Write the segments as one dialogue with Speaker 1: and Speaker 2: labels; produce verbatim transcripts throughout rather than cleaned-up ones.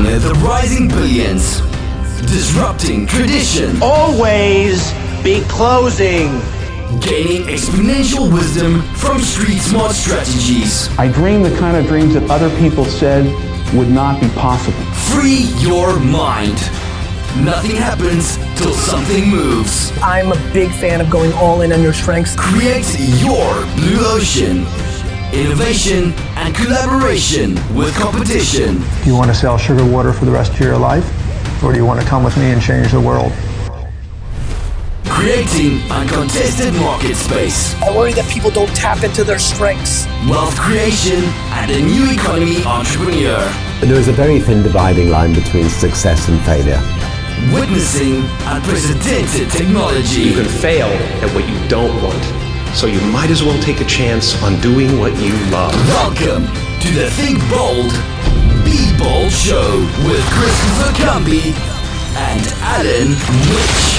Speaker 1: Making the rising billions. Disrupting tradition.
Speaker 2: Always be closing.
Speaker 1: Gaining exponential wisdom from street smart strategies.
Speaker 3: I dream the kind of dreams that other people said would not be possible.
Speaker 1: Free your mind. Nothing happens till something moves.
Speaker 4: I'm a big fan of going all in on your strengths.
Speaker 1: Create your blue ocean. Innovation and collaboration with competition.
Speaker 5: Do you want to sell sugar water for the rest of your life? Or do you want to come with me and change the world?
Speaker 1: Creating uncontested market space.
Speaker 4: I worry that people don't tap into their strengths.
Speaker 1: Wealth creation and a new economy entrepreneur.
Speaker 6: There is a very thin dividing line between success and failure.
Speaker 1: Witnessing unprecedented technology.
Speaker 7: You can fail at what you don't want, so you might as well take a chance on doing what you love.
Speaker 1: Welcome to the Think Bold, Be Bold Show with Christopher Cumby and Alan Witch.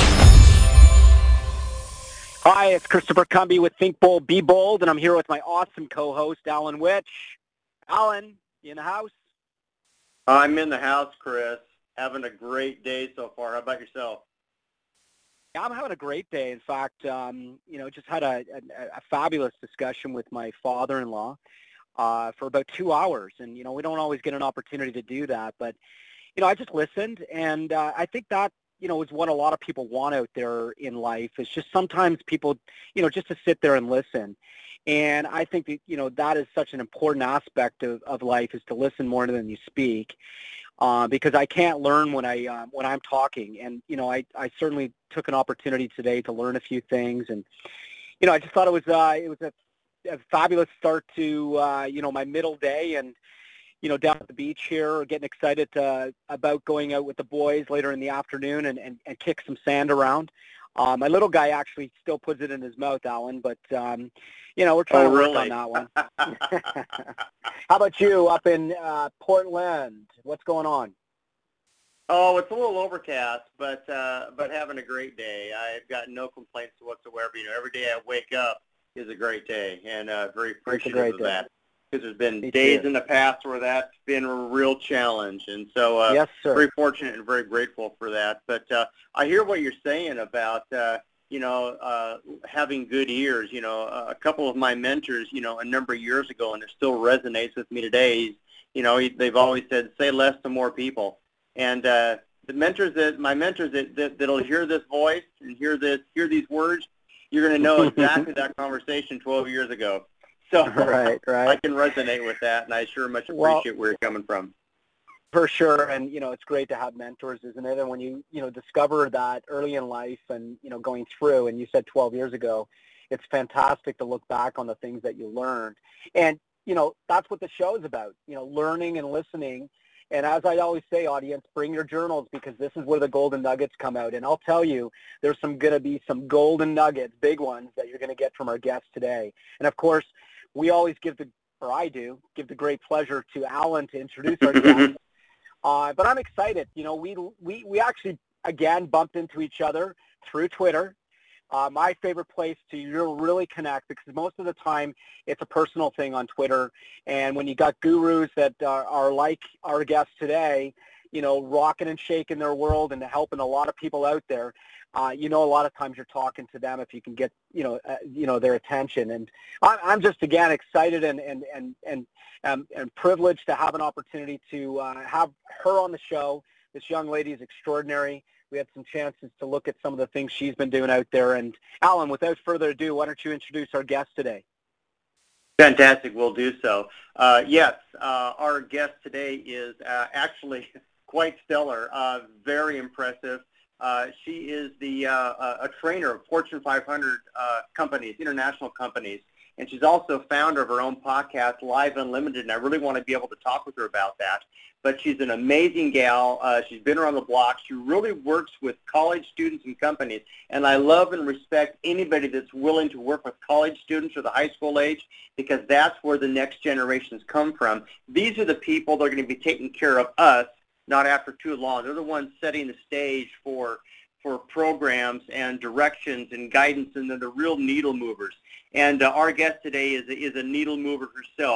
Speaker 8: Hi, it's Christopher Cumby with Think Bold, Be Bold, and I'm here with my awesome co-host, Alan Witch. Alan, you in the house?
Speaker 9: I'm in the house, Chris. Having a great day so far. How about yourself?
Speaker 8: Yeah, I'm having a great day. In fact, um, you know, just had a, a, a fabulous discussion with my father-in-law uh, for about two hours. And, you know, we don't always get an opportunity to do that. But, you know, I just listened, and uh, I think that, you know, is what a lot of people want out there in life. It's just sometimes people, you know, just to sit there and listen. And I think that, you know, that is such an important aspect of, of life, is to listen more than you speak. Uh, because I can't learn when I uh, when I'm talking, and you know I, I certainly took an opportunity today to learn a few things, and you know I just thought it was uh, it was a, a fabulous start to uh, you know my middle day, and you know down at the beach here, getting excited uh, about going out with the boys later in the afternoon and, and, and kick some sand around. Uh, my little guy actually still puts it in his mouth, Alan, but um, you know we're trying
Speaker 9: oh,
Speaker 8: to work
Speaker 9: really?
Speaker 8: on that one. How about you up in uh, Portland? What's going on?
Speaker 9: Oh, it's a little overcast, but uh, but having a great day. I've got no complaints whatsoever. You know, every day I wake up is a great day, and uh, very appreciative of
Speaker 8: day.
Speaker 9: that. Because there's been
Speaker 8: Me
Speaker 9: days
Speaker 8: too.
Speaker 9: in the past where that's been a real challenge, and so uh,
Speaker 8: yes, sir.
Speaker 9: very fortunate and very grateful for that. But uh, I hear what you're saying about uh, you know uh, having good ears. You know, a couple of my mentors, you know, a number of years ago, and it still resonates with me today. You know, they've always said, "Say less to more people." And uh, the mentors that my mentors that, that that'll hear this voice and hear this hear these words, you're going to know exactly that conversation twelve years ago. So
Speaker 8: right, right.
Speaker 9: I can resonate with that, and I sure much appreciate well, where you're coming from.
Speaker 8: For sure, and you know it's great to have mentors, isn't it? And when you you know discover that early in life, and you know going through, and you said twelve years ago, it's fantastic to look back on the things that you learned, and you know that's what the show is about. You know, learning and listening. And as I always say, audience, bring your journals, because this is where the golden nuggets come out. And I'll tell you, there's some going to be some golden nuggets, big ones, that you're going to get from our guests today. And, of course, we always give the, or I do, give the great pleasure to Alan to introduce our guests. Uh, but I'm excited. You know, we, we, we actually, again, bumped into each other through Twitter. Uh, my favorite place to really connect, because most of the time it's a personal thing on Twitter. And when you got gurus that are, are like our guests today, you know, rocking and shaking their world and helping a lot of people out there, uh, you know, a lot of times you're talking to them if you can get, you know, uh, you know, their attention. And I, I'm just, again, excited and and and and, um, and privileged to have an opportunity to uh, have her on the show. This young lady is extraordinary. We had some chances to look at some of the things she's been doing out there. And Alan, without further ado, why don't you introduce our guest today?
Speaker 9: Fantastic, we'll do so. Uh, yes, uh, our guest today is uh, actually quite stellar, uh, very impressive. Uh, she is the uh, a trainer of Fortune five hundred uh, companies, international companies, and she's also founder of her own podcast, Live Unlimited, and I really want to be able to talk with her about that. But she's an amazing gal. Uh, she's been around the block. She really works with college students and companies. And I love and respect anybody that's willing to work with college students or the high school age, because that's where the next generations come from. These are the people that are going to be taking care of us, not after too long. They're the ones setting the stage for for programs and directions and guidance, and they're the real needle movers. And uh, our guest today is, is a needle mover herself.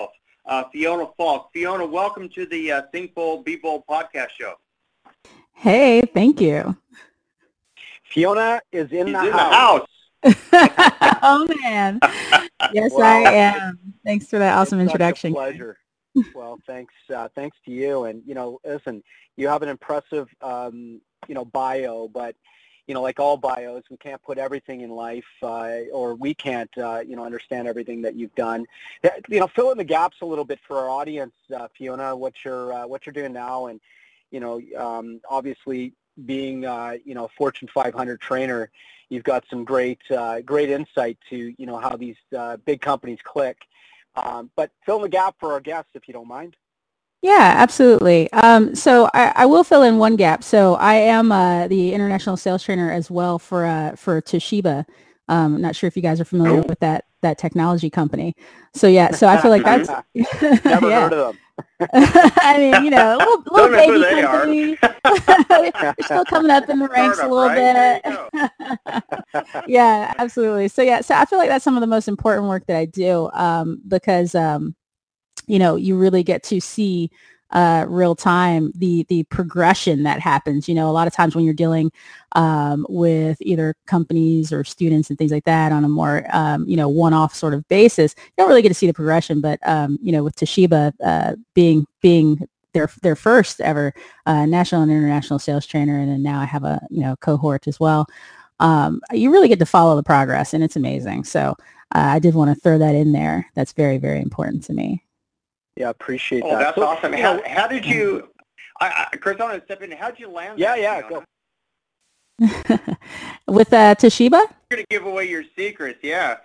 Speaker 9: uh, Fiona Falk. Fiona, welcome to the uh, Think Bold, Be Bold podcast show.
Speaker 10: Hey, thank you.
Speaker 8: Fiona is in,
Speaker 9: She's
Speaker 8: the,
Speaker 9: in
Speaker 8: house.
Speaker 9: the house.
Speaker 10: Oh, man. Yes,
Speaker 8: Well,
Speaker 10: I am. Thanks for that awesome
Speaker 8: it's
Speaker 10: introduction.
Speaker 8: Such a pleasure. Well, thanks. Uh, thanks to you. And, you know, listen, you have an impressive, um, you know, bio, but, you know, like all bios, we can't put everything in life, uh, or we can't, uh, you know, understand everything that you've done. You know, fill in the gaps a little bit for our audience, uh, Fiona, what you're, uh, what you're doing now. And, you know, um, obviously being, uh, you know, a Fortune five hundred trainer, you've got some great, uh, great insight to, you know, how these uh, big companies click. Um, but fill in the gap for our guests, if you don't mind.
Speaker 10: Yeah, absolutely. Um, so I, I will fill in one gap. So I am uh, the international sales trainer as well for uh, for Toshiba. Um, not sure if you guys are familiar with that that technology company. So yeah, so I feel like that's
Speaker 8: never
Speaker 10: yeah.
Speaker 8: heard of them.
Speaker 10: I mean, you know, a little, little
Speaker 9: Don't know
Speaker 10: baby
Speaker 9: who they
Speaker 10: company. They're still coming up in the ranks a little
Speaker 9: Startup,
Speaker 10: bit. Yeah, absolutely. So yeah, so I feel like that's some of the most important work that I do um, because um, you know, you really get to see uh, real time the the progression that happens. You know, a lot of times when you're dealing um, with either companies or students and things like that on a more um, you know one-off sort of basis, you don't really get to see the progression. But um, you know, with Toshiba uh, being being their their first ever uh, national and international sales trainer, and then now I have a you know cohort as well. Um, you really get to follow the progress, and it's amazing. So uh, I did want to throw that in there. That's very very important to me.
Speaker 8: Yeah, appreciate
Speaker 9: oh,
Speaker 8: that.
Speaker 9: that's
Speaker 8: so,
Speaker 9: awesome.
Speaker 8: You
Speaker 9: how,
Speaker 8: know,
Speaker 9: how did you, I, I, Chris, I want to step in. How did you land
Speaker 8: Yeah,
Speaker 9: that,
Speaker 8: yeah,
Speaker 9: Fiona?
Speaker 8: go.
Speaker 10: With uh, Toshiba?
Speaker 9: You're going to give away your secrets, yeah.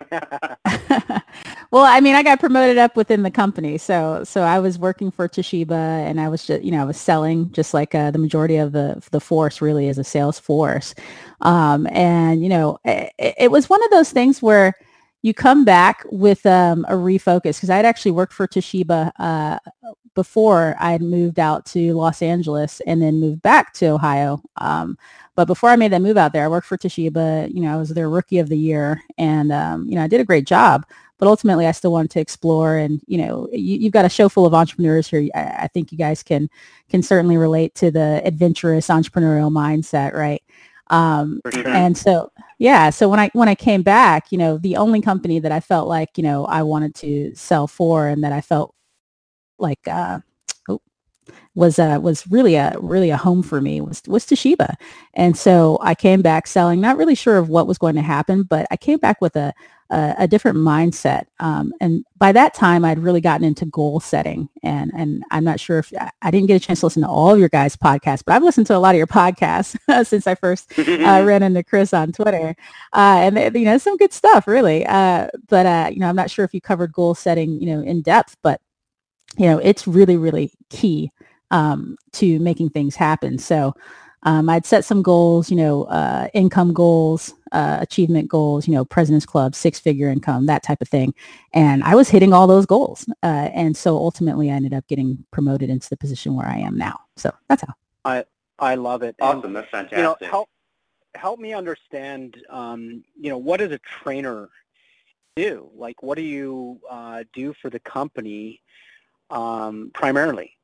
Speaker 10: Well, I mean, I got promoted up within the company, so so I was working for Toshiba, and I was just, you know, I was selling just like uh, the majority of the the force really is a sales force, um, and you know, it, it was one of those things where you come back with um, a refocus because I'd actually worked for Toshiba uh, before I had moved out to Los Angeles and then moved back to Ohio. Um, but before I made that move out there, I worked for Toshiba. You know, I was their rookie of the year, and um, you know, I did a great job. But ultimately, I still wanted to explore. And you know, you, you've got a show full of entrepreneurs here. I, I think you guys can can certainly relate to the adventurous entrepreneurial mindset, right? Um,
Speaker 8: For sure.
Speaker 10: And so, yeah, so when I when I came back, you know, the only company that I felt like, you know, I wanted to sell for and that I felt like uh, oh, was uh, was really a really a home for me was was Toshiba. And so I came back selling, not really sure of what was going to happen, but I came back with a a, a different mindset. Um, and by that time, I'd really gotten into goal setting. And and I'm not sure if I didn't get a chance to listen to all of your guys' podcasts, but I've listened to a lot of your podcasts since I first uh, ran into Chris on Twitter. Uh, and they, you know, some good stuff, really. Uh, but uh, you know, I'm not sure if you covered goal setting, you know, in depth, but you know, it's really, really key um, to making things happen. So um, I'd set some goals, you know, uh, income goals, uh, achievement goals, you know, President's Club, six-figure income, that type of thing. And I was hitting all those goals. Uh, and so ultimately I ended up getting promoted into the position where I am now. So that's how.
Speaker 8: I I love it.
Speaker 9: Awesome.
Speaker 8: And,
Speaker 9: That's fantastic.
Speaker 8: you know, help, help me understand, um, you know, what does a trainer do? Like, what do you uh, do for the company um, primarily?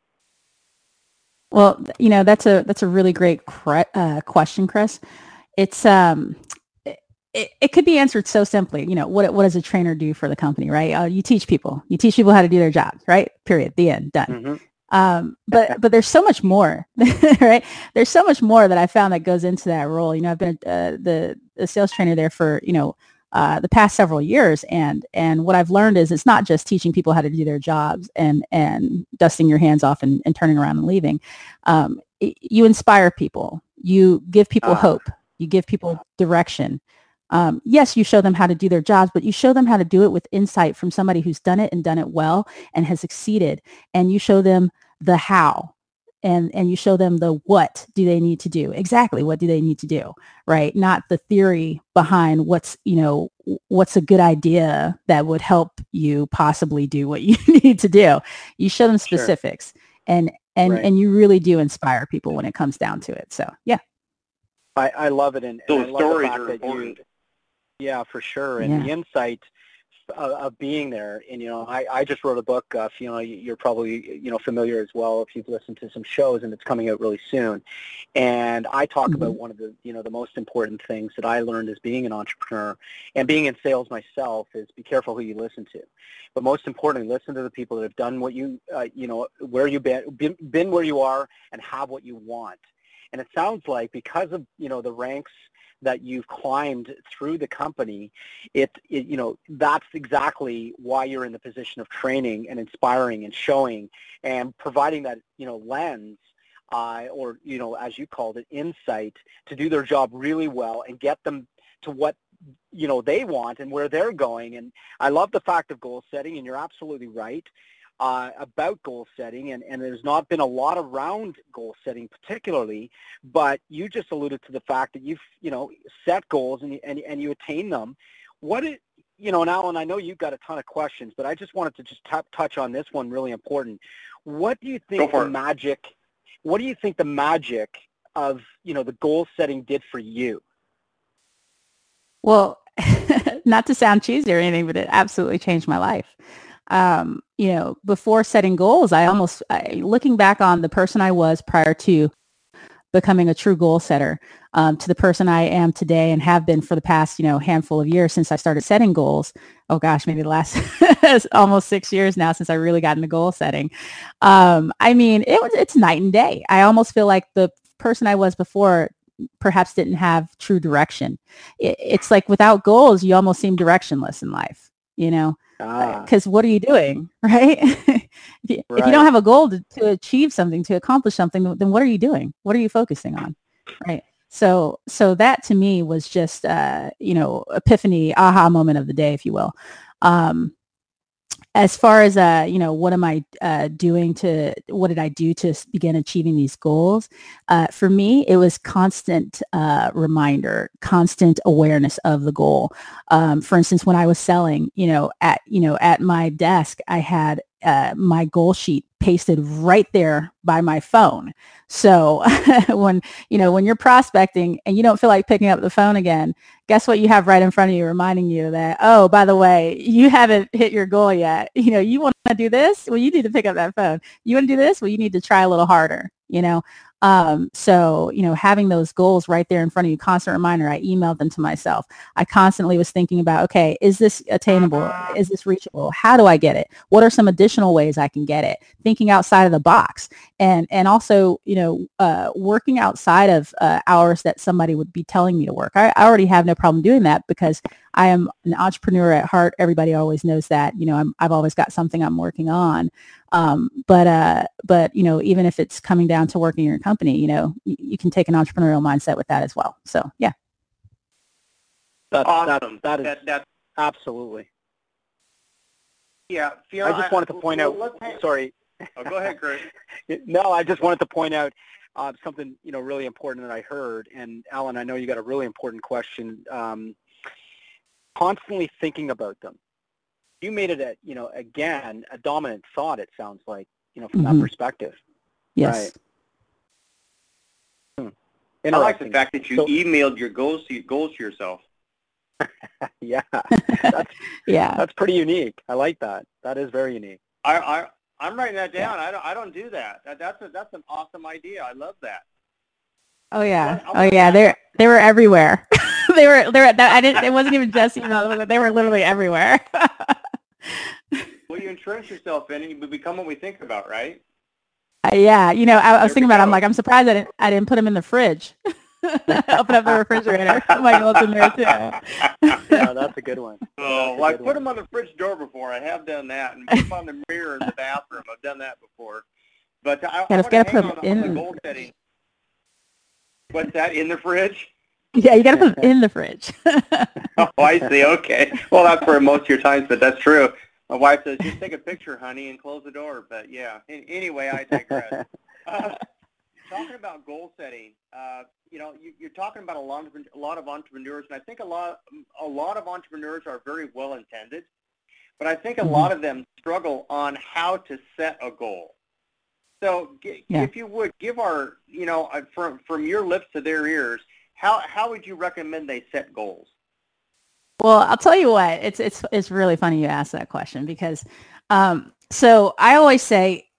Speaker 10: Well, you know, that's a that's a really great cre- uh, question, Chris. It's um, it, it could be answered so simply. You know, what what does a trainer do for the company, right? Uh, you teach people. You teach people how to do their jobs, right? Period. The end. Done.
Speaker 8: Mm-hmm.
Speaker 10: Um, but but there's so much more, right? There's so much more that I found that goes into that role. You know, I've been uh, the the sales trainer there for you know uh, the past several years, and and what I've learned is it's not just teaching people how to do their jobs and and dusting your hands off and, and turning around and leaving. Um, it, you inspire people. You give people
Speaker 8: Ah.
Speaker 10: hope. You give people direction. Um, yes, you show them how to do their jobs, but you show them how to do it with insight from somebody who's done it and done it well and has succeeded. And you show them the how, and, and you show them the what do they need to do. Exactly. What do they need to do? Right. Not the theory behind what's, you know, what's a good idea that would help you possibly do what you need to do. You show them specifics sure. and, and,
Speaker 8: right.
Speaker 10: and you really do inspire people when it comes down to it. So, yeah.
Speaker 8: I, I love it. And,
Speaker 9: Those
Speaker 8: and I love
Speaker 9: stories
Speaker 8: the fact
Speaker 9: are
Speaker 8: that
Speaker 9: important.
Speaker 8: You, yeah, for sure. And
Speaker 10: yeah.
Speaker 8: the insight of, of being there. And, you know, I, I just wrote a book, uh, you know, you're probably, you know, familiar as well if you've listened to some shows, and it's coming out really soon. And I talk mm-hmm. about one of the, you know, the most important things that I learned as being an entrepreneur and being in sales myself is be careful who you listen to. But most importantly, listen to the people that have done what you, uh, you know, where you've been, been, been where you are and have what you want. And it sounds like because of, you know, the ranks that you've climbed through the company, it, it, you know, that's exactly why you're in the position of training and inspiring and showing and providing that, you know, lens uh, or, you know, as you called it, insight to do their job really well and get them to what, you know, they want and where they're going. And I love the fact of goal setting, and you're absolutely right uh, about goal setting, and, and there's not been a lot around goal setting particularly, but you just alluded to the fact that you've, you know, set goals and, and, and you attain them. What it, you know, and Alan, I know you've got a ton of questions, but I just wanted to just t- touch on this one really important. What do you think the magic, what do you think the magic of, you know, the goal setting did for you?
Speaker 10: Well, not to sound cheesy or anything, but it absolutely changed my life. Um, you know, before setting goals, I almost, I, looking back on the person I was prior to becoming a true goal setter, um, to the person I am today and have been for the past, you know, handful of years since I started setting goals. Oh gosh, maybe the last almost six years now since I really got into goal setting. Um, I mean, it was, it's night and day. I almost feel like the person I was before perhaps didn't have true direction. It, it's like without goals, you almost seem directionless in life, you know, because ah. what are you doing, right? if, you, right? If you don't have a goal to, to achieve something, to accomplish something, then what are you doing? What are you focusing on, right? So, so that to me was just, uh, you know, epiphany, aha moment of the day, if you will. Um, As far as, uh, you know, what am I uh, doing to, what did I do to begin achieving these goals? Uh, for me, it was constant uh, reminder, constant awareness of the goal. Um, for instance, when I was selling, you know, at, you know, at my desk, I had uh, my goal sheet pasted right there by my phone. So when, you know, when you're prospecting and you don't feel like picking up the phone again, guess what you have right in front of you reminding you that, oh, by the way, you haven't hit your goal yet. You know, you want to do this? Well, you need to pick up that phone. You want to do this? Well, you need to try a little harder, you know? Um, so, you know, having those goals right there in front of you, constant reminder, I emailed them to myself. I constantly was thinking about, okay, is this attainable? Is this reachable? How do I get it? What are some additional ways I can get it? Thinking outside of the box, and, and also, you know, uh, working outside of uh, hours that somebody would be telling me to work. I, I already have no problem doing that because I am an entrepreneur at heart. Everybody always knows that, you know, I'm, I've always got something I'm working on. Um, but, uh, but, you know, even if it's coming down to working in your company, you know, you, you can take an entrepreneurial mindset with that as well. So, yeah.
Speaker 8: That's
Speaker 9: awesome.
Speaker 8: That, that is
Speaker 9: that, that,
Speaker 8: absolutely.
Speaker 9: Yeah. Fiona,
Speaker 8: I just wanted to point
Speaker 9: I,
Speaker 8: out,
Speaker 9: well,
Speaker 8: sorry.
Speaker 9: Oh, go ahead, Chris.
Speaker 8: No, I just wanted to point out uh, something, you know, really important that I heard. And Alan, I know you got a really important question. Um, constantly thinking about them. You made it, a, you know, again, a dominant thought, it sounds like, you know, from mm-hmm. that perspective.
Speaker 10: Yes.
Speaker 8: Right.
Speaker 9: Hmm. I like the fact that you so, emailed your goals to, goals to yourself.
Speaker 8: yeah. That's,
Speaker 10: yeah.
Speaker 8: That's pretty unique. I like that. That is very unique.
Speaker 9: I, I, I'm writing that down. Yeah. I, don't, I don't do that. that that's, a, that's an awesome idea. I love that.
Speaker 10: Oh, yeah. Oh, yeah. They they were everywhere. they were, they were, I didn't, it wasn't even just email. They were literally everywhere.
Speaker 9: Well, you entrench yourself in and you become what we think about, right?
Speaker 10: Uh, yeah. You know, I, I was thinking about it. I'm like, I'm surprised I didn't, I didn't put them in the fridge. Open up the refrigerator. My goals in there, too.
Speaker 8: Yeah, that's a good one.
Speaker 9: Oh, well, I put one. them on the fridge door before. I have done that. And put them on the mirror in the bathroom. I've done that before. But I, I want to hang on, on the goal setting. What's that, in the fridge?
Speaker 10: Yeah, you got to put them in the fridge.
Speaker 9: Oh, I see. Okay. Well, that's where most of your time, but that's true. My wife says, just take a picture, honey, and close the door. But, yeah, anyway, I digress. Uh, talking about goal setting, uh, you know, you, you're talking about a lot, of, a lot of entrepreneurs, and I think a lot, a lot of entrepreneurs are very well-intended, but I think a mm-hmm. lot of them struggle on how to set a goal. So g- yeah. if you would, give our, you know, uh, from from your lips to their ears, how how would you recommend they set goals?
Speaker 10: Well, I'll tell you what, it's it's it's really funny you asked that question because um so I always say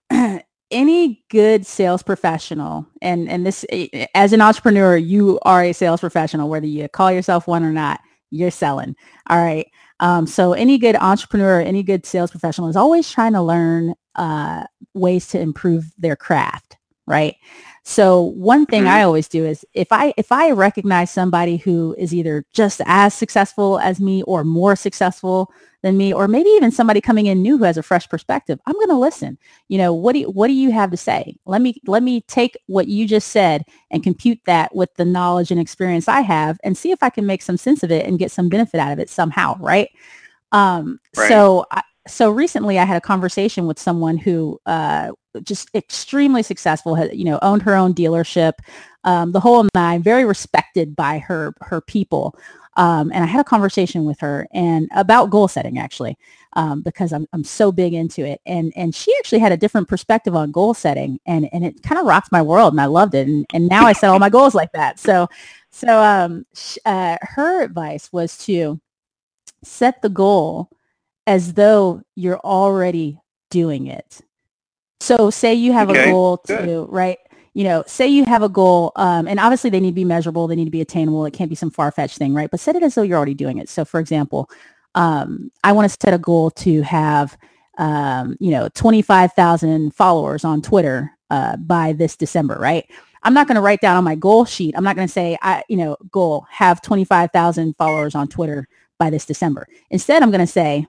Speaker 10: any good sales professional, and and this as an entrepreneur, you are a sales professional, whether you call yourself one or not, you're selling. All right. Um, so any good entrepreneur, any good sales professional is always trying to learn uh, ways to improve their craft, right? So one thing
Speaker 9: Mm-hmm.
Speaker 10: I always do is if I if I recognize somebody who is either just as successful as me or more successful than me, or maybe even somebody coming in new who has a fresh perspective, I'm going to listen. You know, what do you, what do you have to say? Let me let me take what you just said and compute that with the knowledge and experience I have and see if I can make some sense of it and get some benefit out of it somehow, right? Um,
Speaker 9: Right.
Speaker 10: so I, so recently I had a conversation with someone who uh, just extremely successful, had, you know, owned her own dealership, um, the whole nine, very respected by her her people. Um, and I had a conversation with her and about goal setting actually, um, because I'm I'm so big into it. And and she actually had a different perspective on goal setting, and and it kind of rocked my world, and I loved it. And and now I set all my goals like that. So so um, sh- uh, her advice was to set the goal as though you're already doing it. So say you have a
Speaker 9: Okay.
Speaker 10: goal
Speaker 9: Good.
Speaker 10: to, right? You know, say you have a goal, um, and obviously they need to be measurable. They need to be attainable. It can't be some far-fetched thing, right? But set it as though you're already doing it. So for example, um, I want to set a goal to have, um, you know, twenty-five thousand followers on Twitter uh, by this December, right? I'm not going to write down on my goal sheet. I'm not going to say, I, you know, goal, have twenty-five thousand followers on Twitter by this December. Instead, I'm going to say,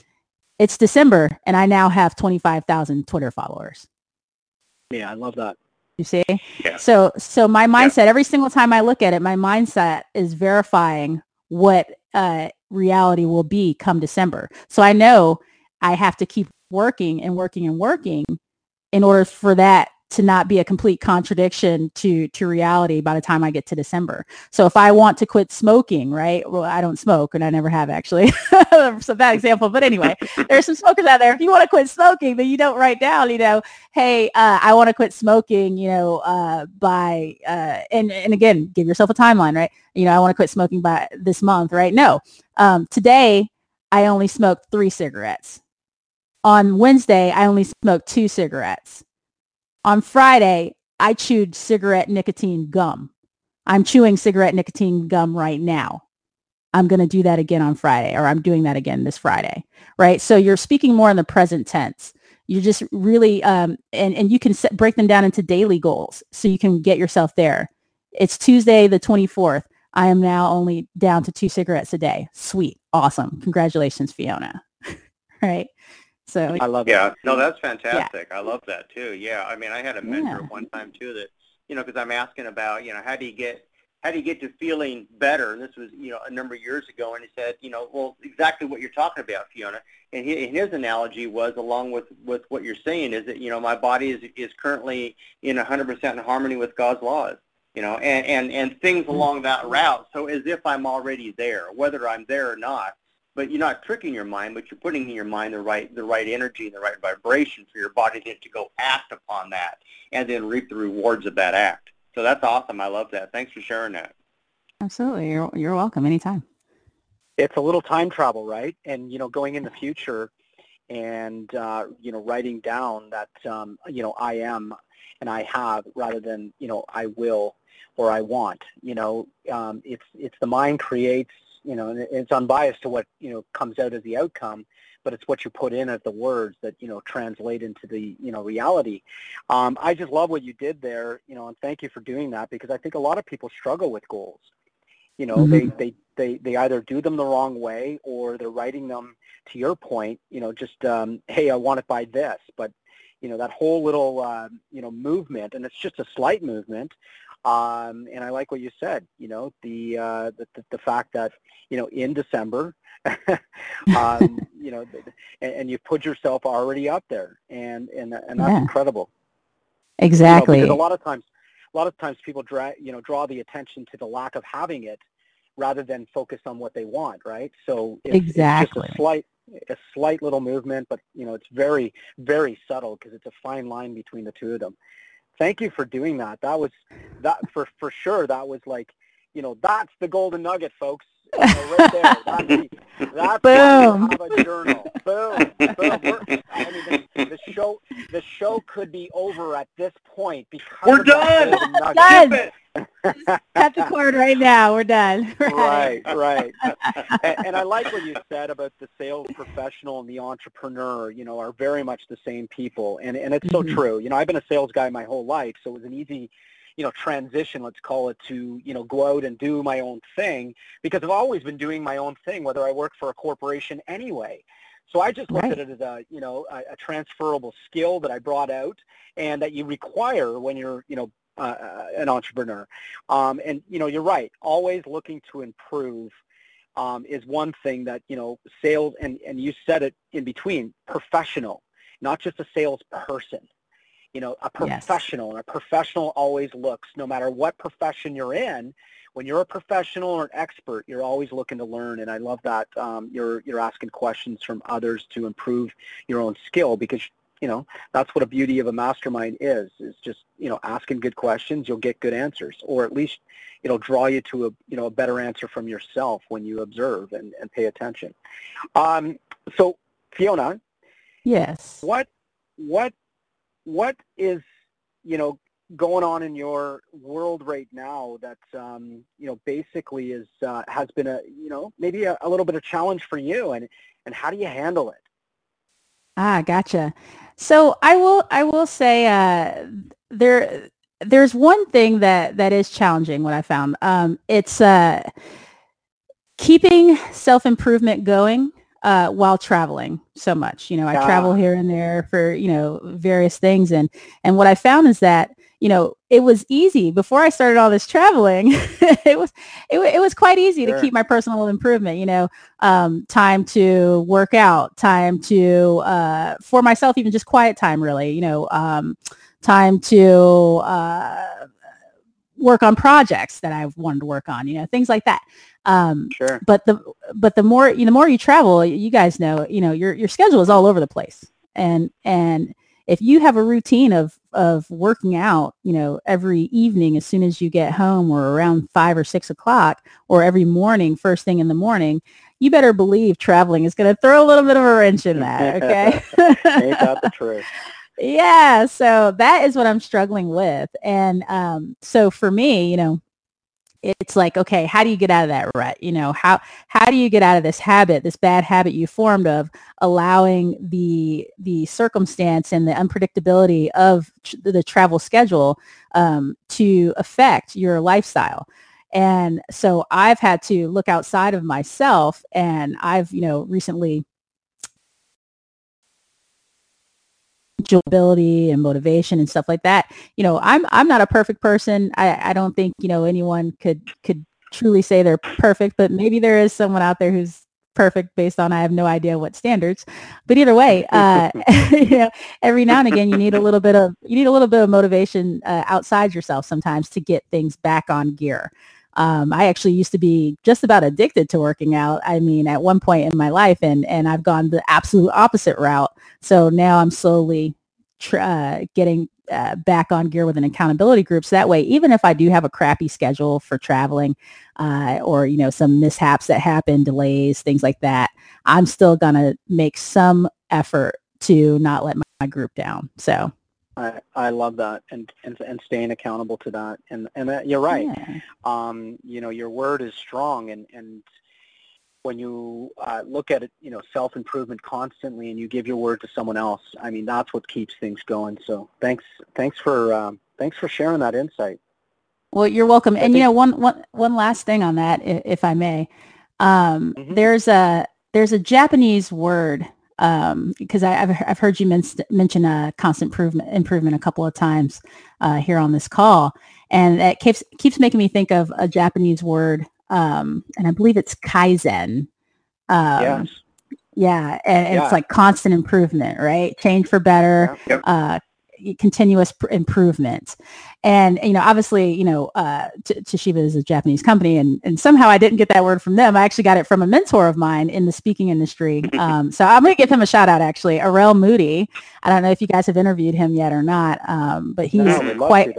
Speaker 10: it's December and I now have twenty-five thousand Twitter followers.
Speaker 8: Yeah, I love that.
Speaker 10: You see?
Speaker 9: Yeah.
Speaker 10: So, so my
Speaker 9: Yeah.
Speaker 10: mindset, every single time I look at it, my mindset is verifying what uh, reality will be come December. So I know I have to keep working and working and working in order for that to not be a complete contradiction to to reality by the time I get to December. So if I want to quit smoking, right? Well, I don't smoke and I never have actually. It's a bad example, but anyway, there's some smokers out there. If you want to quit smoking, then you don't write down, you know, hey, uh, I want to quit smoking, you know, uh, by, uh, and, and again, give yourself a timeline, right? You know, I want to quit smoking by this month, right? No. Um, today, I only smoked three cigarettes. On Wednesday, I only smoked two cigarettes. On Friday, I chewed cigarette nicotine gum. I'm chewing cigarette nicotine gum right now. I'm going to do that again on Friday, or I'm doing that again this Friday, right? So you're speaking more in the present tense. You just really, um, and, and you can set, break them down into daily goals so you can get yourself there. It's Tuesday the twenty-fourth. I am now only down to two cigarettes a day. Sweet. Awesome. Congratulations, Fiona. Right? So
Speaker 8: I love
Speaker 9: Yeah,
Speaker 8: it.
Speaker 9: no, that's fantastic. I love that too. Yeah, I mean, I had a mentor
Speaker 10: Yeah.
Speaker 9: at one time too that, you know, because I'm asking about, you know, how do you get, how do you get to feeling better? And this was, you know, a number of years ago, and he said, you know, well, exactly what you're talking about, Fiona. And he, and his analogy was, along with, with what you're saying, is that, you know, my body is is currently in one hundred percent in harmony with God's laws, you know, and, and, and things along that route. So as if I'm already there, whether I'm there or not. But you're not tricking your mind, but you're putting in your mind the right the right energy and the right vibration for your body then to go act upon that and then reap the rewards of that act. So that's awesome. I love that. Thanks for sharing that.
Speaker 10: Absolutely. You're, you're welcome anytime.
Speaker 8: It's a little time travel, right? And, you know, going in the future and, uh, you know, writing down that, um, you know, I am and I have rather than, you know, I will or I want. You know, um, it's it's the mind creates, you know, and it's unbiased to what, you know, comes out as the outcome, but it's what you put in as the words that, you know, translate into the, you know, reality. Um, I just love what you did there, you know, and thank you for doing that, because I think a lot of people struggle with goals. You know, mm-hmm. they, they, they, they either do them the wrong way or they're writing them, to your point, you know, just, um, hey, I want it by this. But, you know, that whole little, uh, you know, movement, and it's just a slight movement. Um, and I like what you said, you know, the, uh, the, the, the fact that, you know, in December, um, you know, and, and you put yourself already up there, and, and, and that's yeah. incredible.
Speaker 10: Exactly.
Speaker 8: You know, because a lot of times, a lot of times people draw, you know, draw the attention to the lack of having it rather than focus on what they want. Right. So it's,
Speaker 10: exactly.
Speaker 8: it's just a slight, a slight little movement, but, you know, it's very, very subtle because it's a fine line between the two of them. Thank you for doing that. That was that for, for sure. That was like, you know, that's the golden nugget, folks. You know, right there. That's the, that's
Speaker 10: Boom.
Speaker 8: Have a journal. Boom. Boom. We're, I mean, the, the show the show could be over at this point because
Speaker 9: We're
Speaker 8: of that
Speaker 9: done.
Speaker 10: Done. Cut the cord right now. We're done.
Speaker 8: Right, right. and, and I like what you said about the sales professional and the entrepreneur, you know, are very much the same people. And, and it's so
Speaker 10: Mhm.
Speaker 8: true. You know, I've been a sales guy my whole life, so it was an easy, you know, transition, let's call it, to, you know, go out and do my own thing because I've always been doing my own thing, whether I work for a corporation anyway. So I just looked
Speaker 10: Right.
Speaker 8: at it as a, you know, a, a transferable skill that I brought out and that you require when you're, you know, uh, an entrepreneur. Um, and, you know, you're right. Always looking to improve um, is one thing that, you know, sales, and, and you said it in between, professional, not just a salesperson. You know, a
Speaker 10: Yes.
Speaker 8: professional, and a professional always looks, no matter what profession you're in, when you're a professional or an expert, you're always looking to learn. And I love that um, you're, you're asking questions from others to improve your own skill because, you know, that's what a beauty of a mastermind is, is just, you know, asking good questions, you'll get good answers, or at least it'll draw you to a, you know, a better answer from yourself when you observe and, and pay attention. Um, so, Fiona,
Speaker 10: Yes.
Speaker 8: what, what, what is, you know, going on in your world right now that, um, you know, basically is, uh, has been a, you know, maybe a, a little bit of challenge for you, and, and how do you handle it?
Speaker 10: Ah, gotcha. So I will I will say uh, there there's one thing that that is challenging. What I found um, it's uh, keeping self-improvement going uh, while traveling so much. You know, I
Speaker 8: Yeah.
Speaker 10: travel here and there for, you know, various things. And, and what I found is that, you know, it was easy before I started all this traveling. it was, it, wa- it was quite easy
Speaker 8: Sure.
Speaker 10: to keep my personal improvement, you know, um, time to work out, time to, uh, for myself, even just quiet time, really, you know, um, time to, uh, work on projects that I've wanted to work on, you know, things like that. Um,
Speaker 8: Sure.
Speaker 10: but the but the more you know, the more you travel, you guys know, you know, your your schedule is all over the place, and and if you have a routine of of working out, you know, every evening as soon as you get home, or around five or six o'clock, or every morning, first thing in the morning, you better believe traveling is going to throw a little bit of a wrench in that. Okay.
Speaker 8: Ain't that the truth?
Speaker 10: Yeah, so that is what I'm struggling with. And um, so for me, you know, it's like, okay, how do you get out of that rut? You know, how how do you get out of this habit, this bad habit you formed of allowing the the circumstance and the unpredictability of tr- the travel schedule um, to affect your lifestyle? And so I've had to look outside of myself, and I've, you know, recently ability and motivation and stuff like that. You know, I'm I'm not a perfect person. I, I don't think, you know, anyone could could truly say they're perfect, but maybe there is someone out there who's perfect based on I have no idea what standards. But either way, uh, you know, every now and again you need a little bit of you need a little bit of motivation uh, outside yourself sometimes to get things back on gear. Um, I actually used to be just about addicted to working out. I mean, at one point in my life, and and I've gone the absolute opposite route. So now I'm slowly tr- uh, getting uh, back on gear with an accountability group. So that way, even if I do have a crappy schedule for traveling, uh, or you know, some mishaps that happen, delays, things like that, I'm still gonna make some effort to not let my, my group down. So.
Speaker 8: I, I love that, and, and and staying accountable to that, and and that, you're right.
Speaker 10: Yeah.
Speaker 8: Um, you know, your word is strong, and and when you uh, look at it, you know, self-improvement constantly, and you give your word to someone else, I mean, that's what keeps things going. So thanks, thanks for um, thanks for sharing that insight.
Speaker 10: Well, you're welcome.
Speaker 8: I
Speaker 10: And
Speaker 8: think-
Speaker 10: you know, one one one last thing on that, i- if I may, um,
Speaker 8: Mhm.
Speaker 10: there's a there's a Japanese word. Um, because I, I've I've heard you men- mention a constant improvement improvement a couple of times uh, here on this call, and that keeps keeps making me think of a Japanese word, um, and I believe it's kaizen. Um,
Speaker 8: Yes.
Speaker 10: Yeah, and, and
Speaker 8: Yeah.
Speaker 10: it's like constant improvement, right? Change for better,
Speaker 9: Yep.
Speaker 10: uh, continuous pr- improvement. And, you know, obviously, you know, uh, T- Toshiba is a Japanese company, and, and somehow I didn't get that word from them. I actually got it from a mentor of mine in the speaking industry. Um, so I'm going to give him a shout out, actually, Arel Moody. I don't know if you guys have interviewed him yet or not, um, but he's
Speaker 8: No, we'd love
Speaker 10: quite...
Speaker 8: to, though.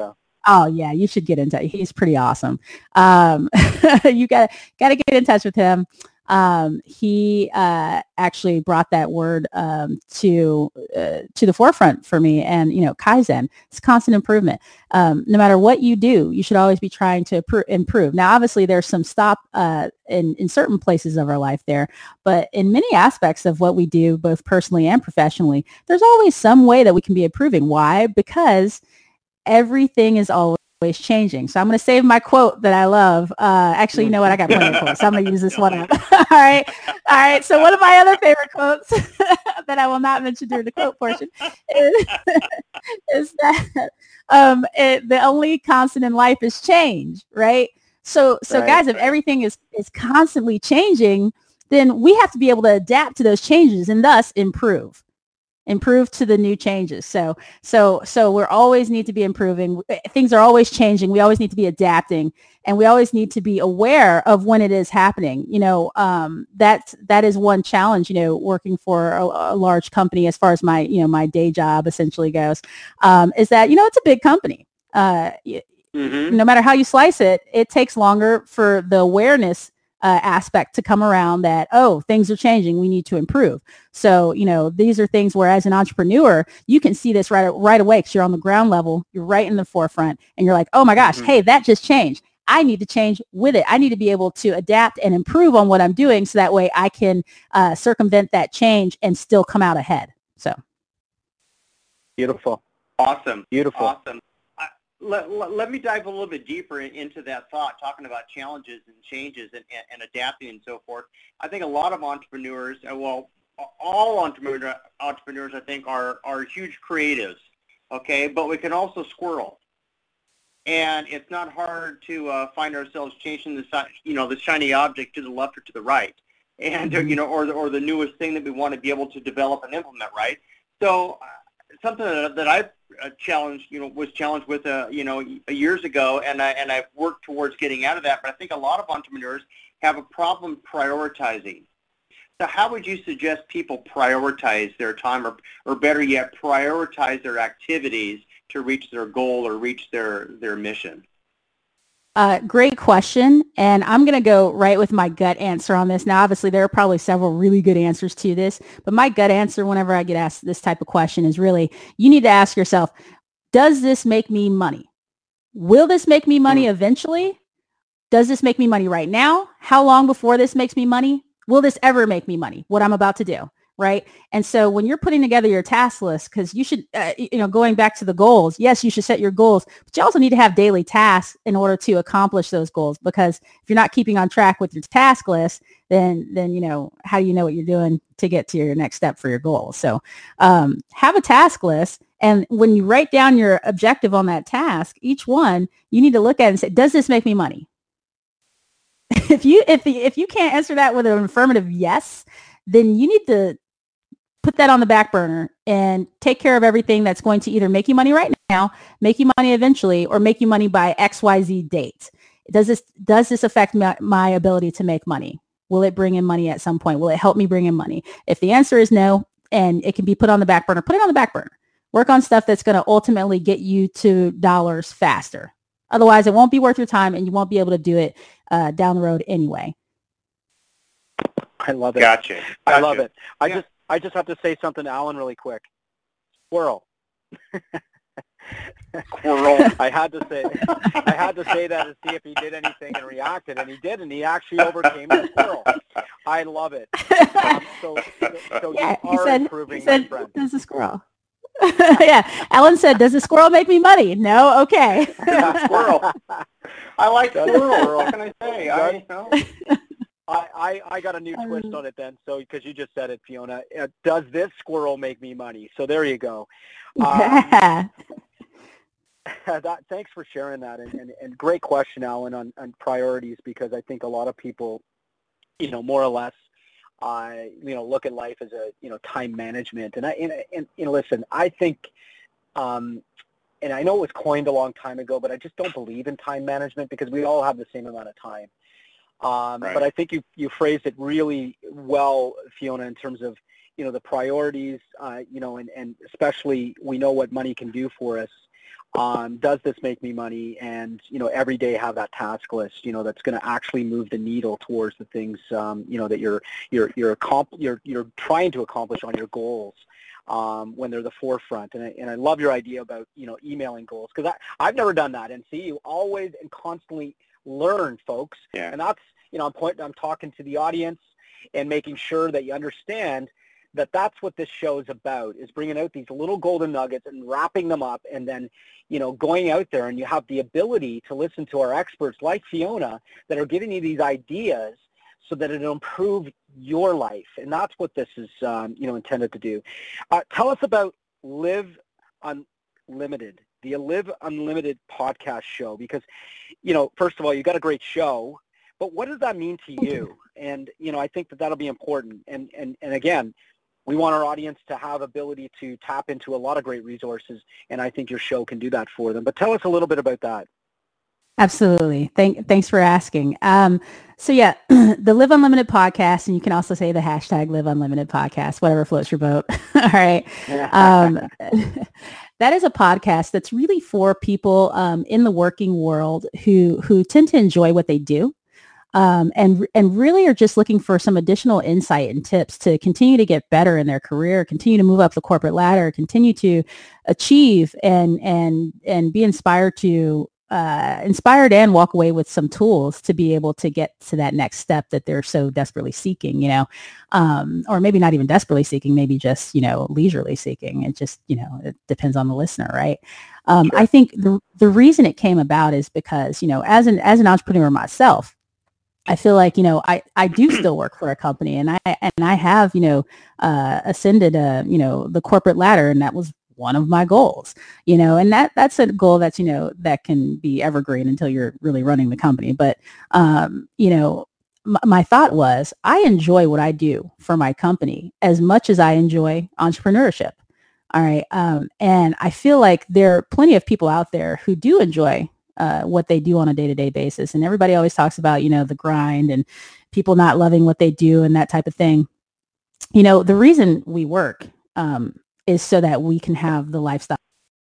Speaker 10: Oh yeah, you should get into. He's pretty awesome. Um, you got got to get in touch with him. Um, he uh, actually brought that word um, to uh, to the forefront for me. And you know, Kaizen, it's constant improvement. Um, no matter what you do, you should always be trying to pr- improve. Now, obviously, there's some stop uh, in in certain places of our life there, but in many aspects of what we do, both personally and professionally, there's always some way that we can be improving. Why? Because everything is always changing. So I'm going to save my quote that I love. Uh, actually, you know what? I got plenty of quotes. So I'm going to use this one up. All right. All right. So one of my other favorite quotes that I will not mention during the quote portion is, is that um, it, the only constant in life is change, right? So, so
Speaker 8: Right.
Speaker 10: guys, if everything is, is constantly changing, then we have to be able to adapt to those changes and thus improve. improve to the new changes. So, so, so we're always need to be improving. Things are always changing. We always need to be adapting, and we always need to be aware of when it is happening. You know, um, that, that is one challenge, you know, working for a, a large company as far as my, you know, my day job essentially goes, um, is that, you know, it's a big company. Uh, mm-hmm. No matter how you slice it, it takes longer for the awareness Uh, aspect to come around that, oh, things are changing, we need to improve. So, you know, these are things where as an entrepreneur, you can see this right right away because you're on the ground level, you're right in the forefront, and you're like, oh my gosh, mm-hmm. hey, that just changed. I need to change with it. I need to be able to adapt and improve on what I'm doing so that way I can uh, circumvent that change and still come out ahead. So.
Speaker 8: Beautiful.
Speaker 9: Awesome.
Speaker 8: Beautiful.
Speaker 9: Awesome. Let, let, let me dive a little bit deeper in, into that thought, talking about challenges and changes and, and, and adapting and so forth. I think a lot of entrepreneurs, well, all entrepreneur, entrepreneurs, I think, are, are huge creatives, okay? But we can also squirrel. And it's not hard to uh, find ourselves chasing the, you know, the shiny object to the left or to the right, and, mm-hmm. you know, or the, or the newest thing that we want to be able to develop and implement, right? So something that, that I've uh, challenged, you know, was challenged with, uh, you know, years ago, and I and I've worked towards getting out of that. But I think a lot of entrepreneurs have a problem prioritizing. So how would you suggest people prioritize their time, or, or better yet, prioritize their activities to reach their goal or reach their their mission?
Speaker 10: Uh, great question, and I'm going to go right with my gut answer on this. Now, obviously, there are probably several really good answers to this, but my gut answer whenever I get asked this type of question is really, you need to ask yourself, does this make me money? Will this make me money mm. eventually? Does this make me money right now? How long before this makes me money? Will this ever make me money, what I'm about to do? Right? And so when you're putting together your task list, because you should, uh, you know, going back to the goals, yes, you should set your goals, but you also need to have daily tasks in order to accomplish those goals. Because if you're not keeping on track with your task list, then, then, you know, how do you know what you're doing to get to your next step for your goal? So um, have a task list. And when you write down your objective on that task, each one, you need to look at it and say, does this make me money? if you, if the, if you can't answer that with an affirmative yes, then you need to put that on the back burner and take care of everything that's going to either make you money right now, make you money eventually, or make you money by X Y Z date. Does this, does this affect my, my ability to make money? Will it bring in money at some point? Will it help me bring in money? If the answer is no, and it can be put on the back burner, put it on the back burner. Work on stuff that's going to ultimately get you to dollars faster. Otherwise, it won't be worth your time, and you won't be able to do it uh, down the road anyway.
Speaker 8: I love it.
Speaker 9: Gotcha. gotcha.
Speaker 8: I love it. I
Speaker 9: yeah.
Speaker 8: just I just have to say something to Alan really quick. Squirrel.
Speaker 9: Squirrel.
Speaker 8: I had to say I had to say that to see if he did anything and reacted, and he did, and he actually overcame the squirrel. I love it. Um, so so
Speaker 10: yeah,
Speaker 8: you are
Speaker 10: he said,
Speaker 8: improving,
Speaker 10: he said,
Speaker 8: my friend.
Speaker 10: There's a squirrel. yeah, Alan said, does a squirrel make me money? No? Okay.
Speaker 9: yeah, squirrel. I like squirrel. What can I say? I, you know.
Speaker 8: I, I, I got a new twist on it then, so because you just said it, Fiona. Uh, does this squirrel make me money? So there you go. Um,
Speaker 10: yeah.
Speaker 8: that, thanks for sharing that, and, and, and great question, Alan, on, on priorities, because I think a lot of people, you know, more or less, uh, you know, look at life as a, you know, time management. And, I, and, and you know, listen, I think, um, and I know it was coined a long time ago, but I just don't believe in time management because we all have the same amount of time. Um, right. But I think you, you phrased it really well, Fiona, in terms of, you know, the priorities, uh, you know, and, and especially we know what money can do for us. Um, does this make me money? And, you know, every day have that task list, you know, that's going to actually move the needle towards the things, um, you know, that you're, you're, you're, accompl- you're, you're trying to accomplish on your goals um, when they're the forefront. And I, and I love your idea about, you know, emailing goals, because I've never done that. And see, you always and constantly learn, folks.
Speaker 9: Yeah.
Speaker 8: And that's, you know, I'm, point, I'm talking to the audience and making sure that you understand that that's what this show is about, is bringing out these little golden nuggets and wrapping them up, and then, you know, going out there, and you have the ability to listen to our experts like Fiona that are giving you these ideas so that it'll improve your life. And that's what this is, um, you know, intended to do. Uh, tell us about Live Unlimited, the Live Unlimited podcast show, because, you know, first of all, you got a great show, but what does that mean to you? And, you know, I think that that'll be important. And, and, and again, we want our audience to have ability to tap into a lot of great resources, and I think your show can do that for them. But tell us a little bit about that.
Speaker 10: Absolutely. Thank, thanks for asking. Um, so yeah, the Live Unlimited podcast, and you can also say the hashtag Live Unlimited podcast, whatever floats your boat. All right. Um, that is a podcast that's really for people um, in the working world who who tend to enjoy what they do. Um, and and really are just looking for some additional insight and tips to continue to get better in their career, continue to move up the corporate ladder, continue to achieve and and and be inspired to uh, inspired and walk away with some tools to be able to get to that next step that they're so desperately seeking, you know, um, or maybe not even desperately seeking, maybe just, you know, leisurely seeking. It just, you know, it depends on the listener, right? Um,
Speaker 8: Sure.
Speaker 10: I think the the reason it came about is because, you know, as an as an entrepreneur myself, I feel like, you know, I, I do still work for a company, and I and I have, you know, uh, ascended, uh, you know, the corporate ladder, and that was one of my goals, you know, and that that's a goal that's, you know, that can be evergreen until you're really running the company. But, um, you know, m- my thought was I enjoy what I do for my company as much as I enjoy entrepreneurship. All right. Um, and I feel like there are plenty of people out there who do enjoy Uh, what they do on a day-to-day basis. And everybody always talks about, you know, the grind and people not loving what they do and that type of thing. You know, the reason we work um, is so that we can have the lifestyle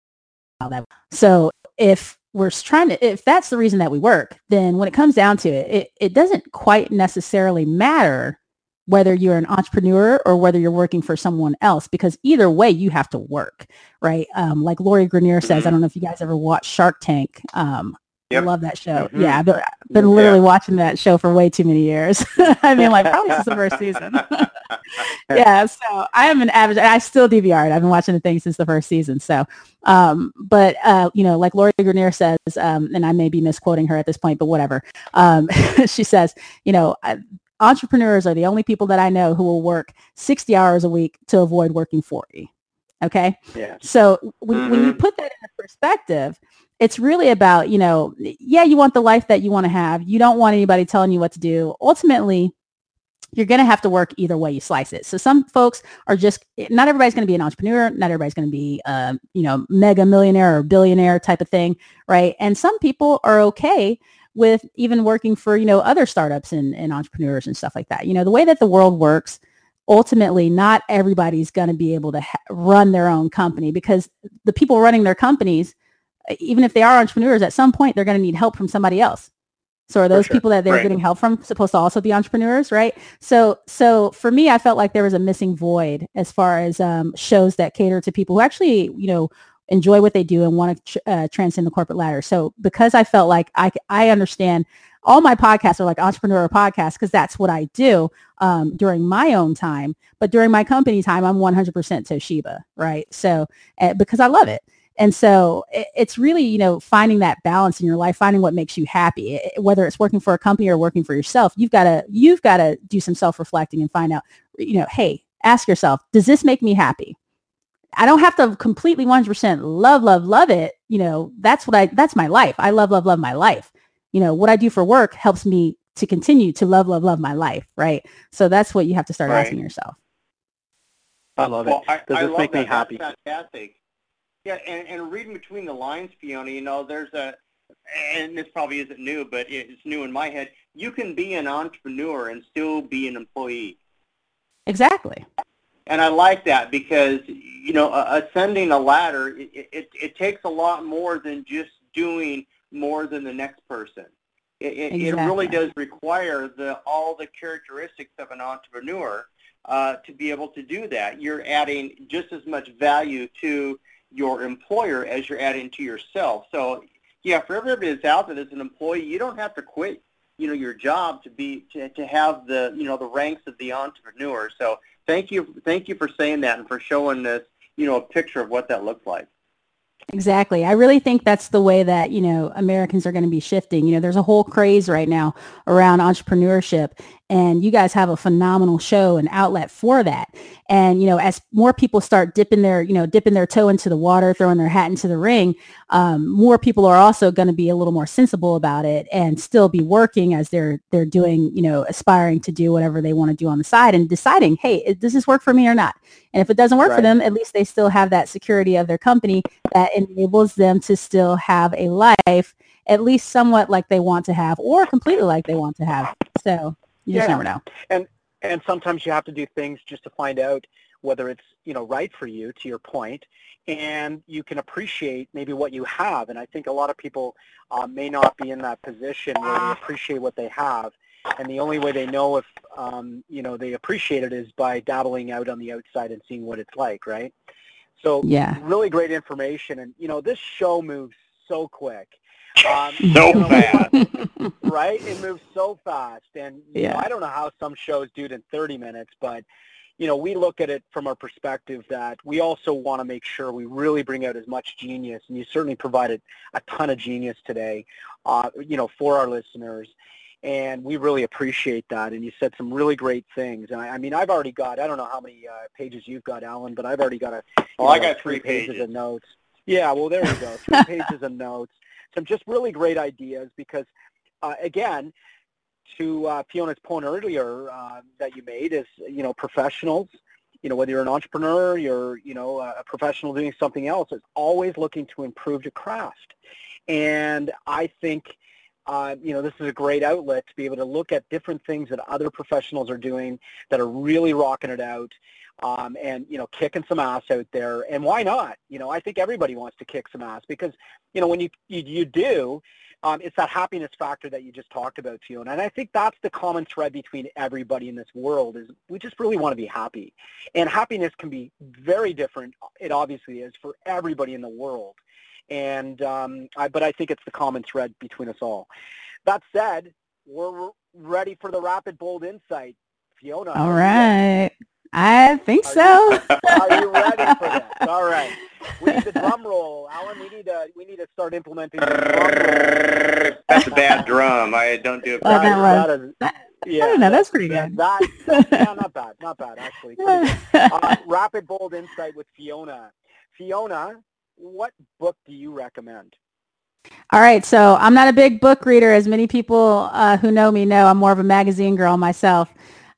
Speaker 10: that. So if we're trying to, if that's the reason that we work, then when it comes down to it, it, it doesn't quite necessarily matter whether you're an entrepreneur or whether you're working for someone else, because either way you have to work, right? Um, like Lori Grenier says,
Speaker 9: Mm-hmm.
Speaker 10: I don't know if you guys ever watched Shark Tank. Um,
Speaker 9: Yep.
Speaker 10: I love that show.
Speaker 9: Mm-hmm.
Speaker 10: Yeah, I've been, I've been literally
Speaker 9: Yeah.
Speaker 10: watching that show for way too many years. I mean, like probably since the first season. Yeah, so I am an average, I still D V R'd. I've been watching the thing since the first season. So, um, but, uh, you know, like Lori Grenier says, um, and I may be misquoting her at this point, but whatever. Um, she says, you know, I, entrepreneurs are the only people that I know who will work sixty hours a week to avoid working forty. Okay.
Speaker 8: Yeah.
Speaker 10: So when,
Speaker 9: Mm-hmm.
Speaker 10: when you put that in perspective, it's really about, you know, yeah, you want the life that you want to have. You don't want anybody telling you what to do. Ultimately, you're going to have to work either way you slice it. So some folks are just, not everybody's going to be an entrepreneur. Not everybody's going to be, um, you know, mega millionaire or billionaire type of thing. Right. And some people are okay with even working for, you know, other startups and, and entrepreneurs and stuff like that. You know, the way that the world works, ultimately, not everybody's going to be able to ha- run their own company, because the people running their companies, even if they are entrepreneurs, at some point, they're going to need help from somebody else. So are those
Speaker 9: sure.
Speaker 10: people that they're
Speaker 9: Right.
Speaker 10: getting help from supposed to also be entrepreneurs, right? So, so for me, I felt like there was a missing void as far as um, shows that cater to people who actually, you know, enjoy what they do and want to tr- uh, transcend the corporate ladder. So because I felt like I, I understand all my podcasts are like entrepreneur podcasts, because that's what I do um, during my own time. But during my company time, I'm one hundred percent Toshiba, right? So uh, because I love it. And so it, it's really, you know, finding that balance in your life, finding what makes you happy, it, whether it's working for a company or working for yourself. You've got to, you've got to do some self-reflecting and find out, you know, hey, ask yourself, does this make me happy? I don't have to completely one hundred percent love, love, love it. You know, that's what I, that's my life. I love, love, love my life. You know, what I do for work helps me to continue to love, love, love my life. Right. So that's what you have to start
Speaker 9: Right.
Speaker 10: asking yourself.
Speaker 8: I love
Speaker 9: Well,
Speaker 8: it.
Speaker 9: I,
Speaker 8: Does
Speaker 9: I
Speaker 8: this
Speaker 9: love
Speaker 8: make
Speaker 9: that.
Speaker 8: me happy?
Speaker 9: That's fantastic. Yeah, and, and reading between the lines, Fiona, you know, there's a, and this probably isn't new, but it's new in my head. You can be an entrepreneur and still be an employee.
Speaker 10: Exactly.
Speaker 9: And I like that because, you know, uh, ascending a ladder, it, it, it takes a lot more than just doing more than the next person. It, it,
Speaker 10: exactly.
Speaker 9: it really does require the all the characteristics of an entrepreneur uh, to be able to do that. You're adding just as much value to your employer as you're adding to yourself. So, yeah, for everybody that's out there as an employee, you don't have to quit, you know, your job to be to, to have the, you know, the ranks of the entrepreneur. So thank you, thank you for saying that and for showing us, you know, a picture of what that looks like.
Speaker 10: Exactly. I really think that's the way that, you know, Americans are going to be shifting. You know, there's a whole craze right now around entrepreneurship, and you guys have a phenomenal show and outlet for that. And, you know, as more people start dipping their, you know, dipping their toe into the water, throwing their hat into the ring, um, more people are also going to be a little more sensible about it and still be working as they're, they're doing, you know, aspiring to do whatever they want to do on the side and deciding, hey, does this work for me or not? And if it doesn't work
Speaker 8: Right.
Speaker 10: for them, at least they still have that security of their company that enables them to still have a life at least somewhat like they want to have or completely like they want to have. So you just
Speaker 8: Yeah.
Speaker 10: never know.
Speaker 8: And and sometimes you have to do things just to find out whether it's, you know, right for you, to your point, and you can appreciate maybe what you have. And I think a lot of people uh, may not be in that position where they appreciate what they have. And the only way they know if, um, you know, they appreciate it is by dabbling out on the outside and seeing what it's like, right? So
Speaker 10: Yeah.
Speaker 8: really great information. And, you know, this show moves so quick. Um,
Speaker 9: So
Speaker 8: you know,
Speaker 9: fast.
Speaker 8: right? It moves so fast. And, you
Speaker 10: Yeah.
Speaker 8: know, I don't know how some shows do it in thirty minutes, but, you know, we look at it from our perspective that we also want to make sure we really bring out as much genius. And you certainly provided a ton of genius today, uh, you know, for our listeners. And we really appreciate that. And you said some really great things. And I, I mean, I've already got, I don't know how many uh, pages you've got, Alan, but I've already got a, you
Speaker 9: Oh,
Speaker 8: know,
Speaker 9: I got
Speaker 8: like
Speaker 9: three
Speaker 8: pages
Speaker 9: pages.
Speaker 8: of notes. Yeah, well, there you go. Three pages of notes. Some just really great ideas because, uh, again, to uh, Fiona's point earlier uh, that you made is, you know, professionals, you know, whether you're an entrepreneur, you're, you know, a professional doing something else, is always looking to improve your craft. And I think, Uh, you know, this is a great outlet to be able to look at different things that other professionals are doing that are really rocking it out um, and, you know, kicking some ass out there. And why not? You know, I think everybody wants to kick some ass because, you know, when you, you, you do, um, it's that happiness factor that you just talked about, Fiona. And I think that's the common thread between everybody in this world is we just really want to be happy. And happiness can be very different. It obviously is for everybody in the world. And um, I, but I think it's the common thread between us all. That said, we're ready for the rapid bold insight. Fiona.
Speaker 10: All right. I think
Speaker 8: are
Speaker 10: so.
Speaker 8: You, are you ready for this? All right. We need the drum roll, Alan. We need to we need to start implementing the drum roll.
Speaker 9: That's a bad drum. I don't do it.
Speaker 10: Well, that was,
Speaker 8: that is,
Speaker 10: that,
Speaker 8: yeah,
Speaker 10: I don't know. That's
Speaker 8: that,
Speaker 10: pretty
Speaker 8: that,
Speaker 10: good.
Speaker 8: That, that, yeah, not bad. Not bad, actually. Pretty good. Uh, rapid bold insight with Fiona. Fiona, what book do you recommend?
Speaker 10: All right, so I'm not a big book reader, as many people uh, who know me know. I'm more of a magazine girl myself.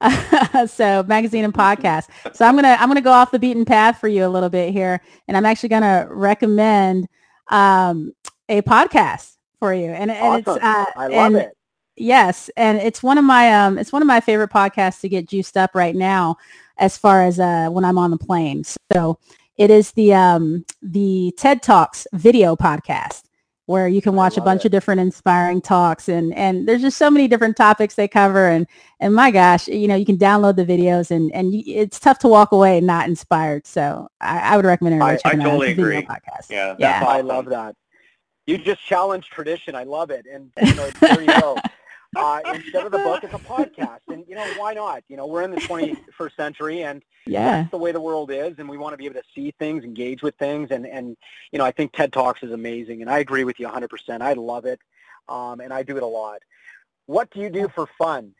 Speaker 10: So magazine and podcast. So I'm gonna I'm gonna go off the beaten path for you a little bit here, and I'm actually gonna recommend um, a podcast for you. And, and
Speaker 8: Awesome.
Speaker 10: it's uh,
Speaker 8: I love
Speaker 10: and,
Speaker 8: it.
Speaker 10: Yes, and it's one of my um it's one of my favorite podcasts to get juiced up right now, as far as uh, when I'm on the plane. So it is the um the TED Talks video podcast, where you can watch a bunch
Speaker 8: it.
Speaker 10: of different inspiring talks, and, and there's just so many different topics they cover, and, and my gosh, you know, you can download the videos, and, and you, it's tough to walk away not inspired. So I, I would recommend everybody
Speaker 9: I,
Speaker 10: checking
Speaker 9: I
Speaker 10: out
Speaker 9: totally
Speaker 10: the video
Speaker 9: agree.
Speaker 10: podcast.
Speaker 9: Yeah, that's
Speaker 10: yeah.
Speaker 9: awesome.
Speaker 8: I love that. You just challenge tradition. I love it. And, you know, there you go. Uh, instead of the book, it's a podcast. And, you know, why not? You know, we're in the twenty-first century, and
Speaker 10: Yeah.
Speaker 8: that's the way the world is, and we want to be able to see things, engage with things, and, and you know, I think TED Talks is amazing, and I agree with you one hundred percent. I love it, um, and I do it a lot. What do you do for fun?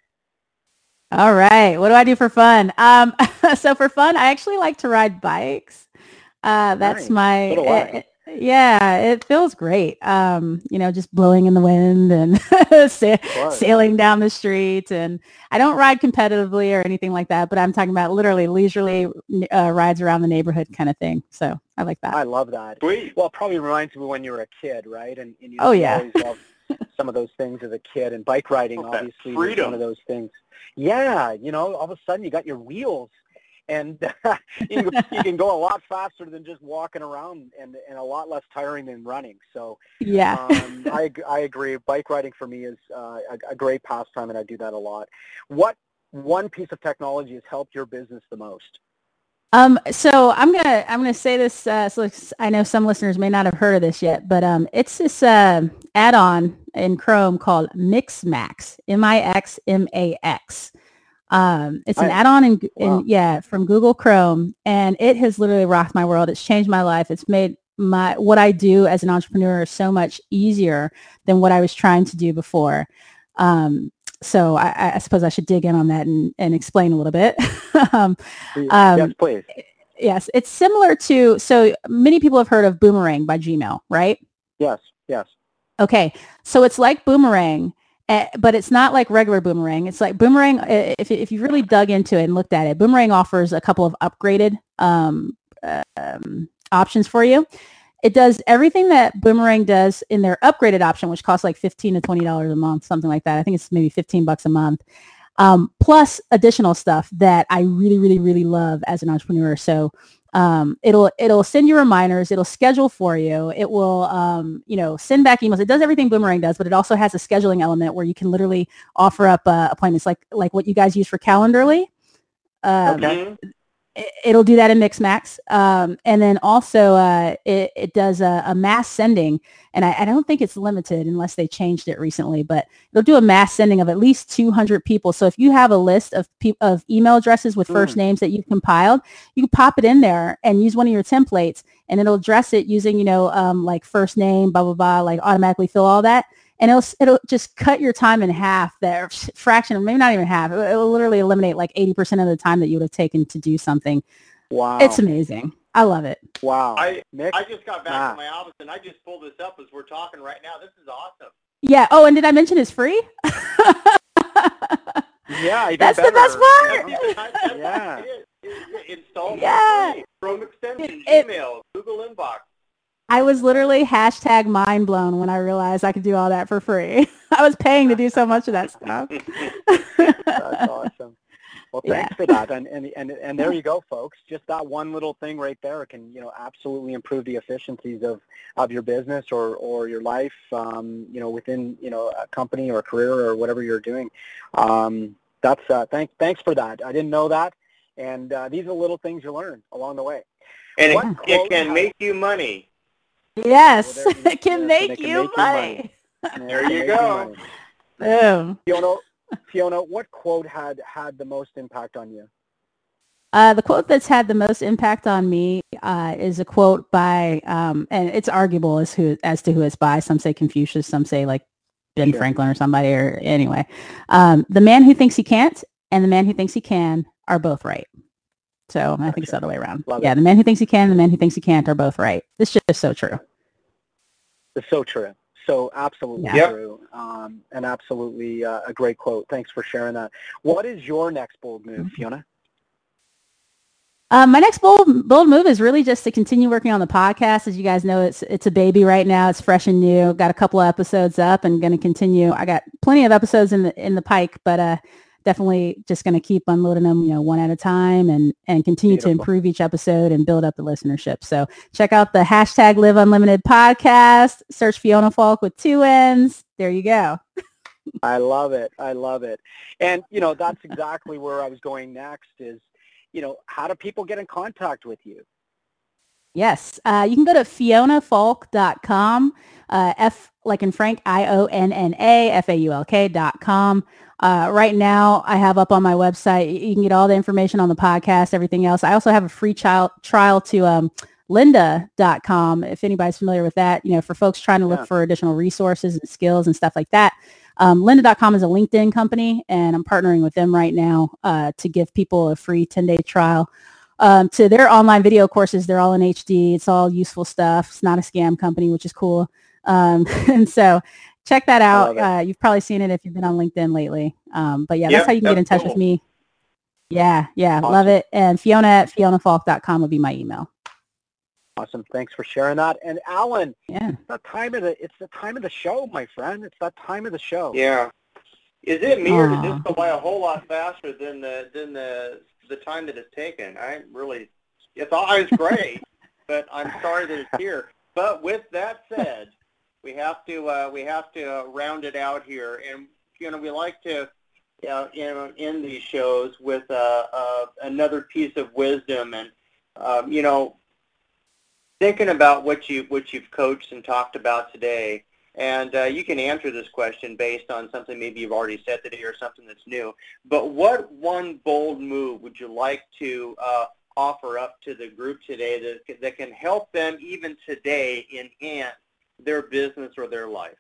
Speaker 10: All right. What do I do for fun? Um, so for fun, I actually like to ride bikes. Uh, that's
Speaker 8: Nice.
Speaker 10: my,
Speaker 8: So do I.
Speaker 10: it- yeah, it feels great. Um, you know, just blowing in the wind and sa-
Speaker 8: course.
Speaker 10: sailing down the street. And I don't ride competitively or anything like that, but I'm talking about literally leisurely uh, rides around the neighborhood kind of thing. So I like that.
Speaker 8: I love that.
Speaker 9: Sweet.
Speaker 8: Well, it probably reminds me when you were a kid, right? And, and you
Speaker 10: Oh,
Speaker 8: you
Speaker 10: yeah.
Speaker 8: always loved some of those things as a kid, and bike riding
Speaker 9: Oh, that
Speaker 8: obviously was
Speaker 9: freedom.
Speaker 8: one of those things. Yeah, you know, all of a sudden you got your wheels, and you, you can go a lot faster than just walking around, and, and a lot less tiring than running. So
Speaker 10: yeah,
Speaker 8: um, I, I agree. Bike riding for me is uh, a, a great pastime, and I do that a lot. What one piece of technology has helped your business the most?
Speaker 10: Um, so I'm gonna I'm gonna say this. Uh, so I know some listeners may not have heard of this yet, but um, it's this uh, add-on in Chrome called Mixmax, M I X M A X. Um, it's an
Speaker 8: I,
Speaker 10: add-on in,
Speaker 8: wow.
Speaker 10: in yeah from Google Chrome, and it has literally rocked my world. It's changed my life. It's made my what I do as an entrepreneur so much easier than what I was trying to do before. Um, so I, I suppose I should dig in on that and, and explain a little bit. um,
Speaker 8: um, yes, please.
Speaker 10: Yes, it's similar to, so many people have heard of Boomerang by Gmail, right?
Speaker 8: Yes, yes.
Speaker 10: Okay, so it's like Boomerang, uh, but it's not like regular Boomerang. It's like Boomerang, uh, if, if you really dug into it and looked at it, Boomerang offers a couple of upgraded um, um, options for you. It does everything that Boomerang does in their upgraded option, which costs like fifteen to twenty dollars a month, something like that. I think it's maybe fifteen bucks a month. Um, plus additional stuff that I really, really, really love as an entrepreneur. So um, it'll it'll send you reminders. It'll schedule for you. It will, um, you know, send back emails. It does everything Boomerang does, but it also has a scheduling element where you can literally offer up uh, appointments, like like what you guys use for Calendarly. Um,
Speaker 8: okay.
Speaker 10: It'll do that in Mixmax. Um, and then also uh, it, it does a, a mass sending. And I, I don't think it's limited unless they changed it recently, but it'll do a mass sending of at least two hundred people. So if you have a list of pe- of email addresses with first mm. names that you've compiled, you can pop it in there and use one of your templates, and it'll address it using, you know, um, like first name, blah, blah, blah, like automatically fill all that. And it'll it'll just cut your time in half, that fraction, maybe not even half. It will literally eliminate like eighty percent of the time that you would have taken to do something.
Speaker 8: Wow.
Speaker 10: It's amazing. I love it.
Speaker 8: Wow.
Speaker 9: I,
Speaker 8: Nick?
Speaker 9: I just got back
Speaker 8: ah.
Speaker 9: to my office, and I just pulled this up as we're talking right now. This is awesome.
Speaker 10: Yeah. Oh, and did I mention it's free?
Speaker 8: Yeah, even
Speaker 10: that's
Speaker 8: better.
Speaker 10: the best part.
Speaker 9: That's,
Speaker 8: yeah.
Speaker 9: It, it, it installed
Speaker 10: yeah.
Speaker 9: free. Chrome extension,
Speaker 10: it,
Speaker 9: Gmail, Google Inbox.
Speaker 10: I was literally hashtag mind blown when I realized I could do all that for free. I was paying to do so much of that stuff.
Speaker 8: That's awesome. Well, thanks yeah. for that. And, and and and there you go, folks. Just that one little thing right there can, you know, absolutely improve the efficiencies of, of your business or, or your life, um, you know, within, you know, a company or a career or whatever you're doing. Um, that's uh, thanks thanks for that. I didn't know that, and uh, these are little things you learn along the way.
Speaker 9: And what it, it can make you money.
Speaker 10: Yes,
Speaker 8: well,
Speaker 10: it can
Speaker 8: yes,
Speaker 10: make
Speaker 8: it can
Speaker 10: you
Speaker 8: make
Speaker 10: money.
Speaker 8: money.
Speaker 9: There you go.
Speaker 10: Boom.
Speaker 8: Fiona, Fiona, what quote had had the most impact on you?
Speaker 10: Uh, the quote that's had the most impact on me uh, is a quote by, um, and it's arguable as who as to who it's by. Some say Confucius, some say like Ben sure. Franklin or somebody. Or anyway, um, the man who thinks he can't and the man who thinks he can are both right. So I think it's the other way around.
Speaker 8: Love
Speaker 10: yeah,
Speaker 8: it.
Speaker 10: The man who thinks he can and the man who thinks he can't are both right. It's just so true.
Speaker 8: It's so true. So absolutely
Speaker 10: yeah.
Speaker 8: true, um, and absolutely uh, a great quote. Thanks for sharing that. What is your next bold move, mm-hmm. Fiona?
Speaker 10: Um, my next bold bold move is really just to continue working on the podcast. As you guys know, it's it's a baby right now. It's fresh and new. Got a couple of episodes up and going to continue. I got plenty of episodes in the in the pike, but uh, definitely just going to keep unloading them, you know, one at a time and, and continue Beautiful. to improve each episode and build up the listenership. So check out the hashtag Live Unlimited podcast, search Fiona Falk with two N's. There you go.
Speaker 8: I love it. I love it. And, you know, that's exactly where I was going next is, you know, how do people get in contact with you?
Speaker 10: Yes. Uh, you can go to fiona falk dot com, uh, F like in Frank, I O N N A, F A U L K dot com. Uh, right now, I have up on my website, you can get all the information on the podcast, everything else. I also have a free trial, trial to um, lynda dot com, if anybody's familiar with that, you know, for folks trying to look yeah. for additional resources and skills and stuff like that. Um, lynda dot com is a LinkedIn company, and I'm partnering with them right now uh, to give people a free ten-day trial um, to their online video courses. They're all in H D. It's all useful stuff. It's not a scam company, which is cool. Um, and so check that out. Uh, you've probably seen it if you've been on LinkedIn lately. Um, but yeah,
Speaker 9: yep,
Speaker 10: that's how you can get in touch
Speaker 9: cool.
Speaker 10: with me. Yeah, yeah,
Speaker 8: awesome.
Speaker 10: Love it. And Fiona at fiona falk dot com will be my email.
Speaker 8: Awesome. Thanks for sharing that. And Alan,
Speaker 10: yeah.
Speaker 8: it's the time of the it's the time of the show, my friend. It's that time of the show.
Speaker 9: Yeah. Is it me or did this go by a whole lot faster than the than the the time that it's taken. I really, it's always great, but I'm sorry that it's here. But with that said, we have to uh, we have to uh, round it out here, and you know we like to uh, you know end these shows with uh, uh, another piece of wisdom, and um, you know thinking about what you what you've coached and talked about today. And uh, you can answer this question based on something maybe you've already said today or something that's new. But what one bold move would you like to uh, offer up to the group today that, that can help them even today enhance their business or their life?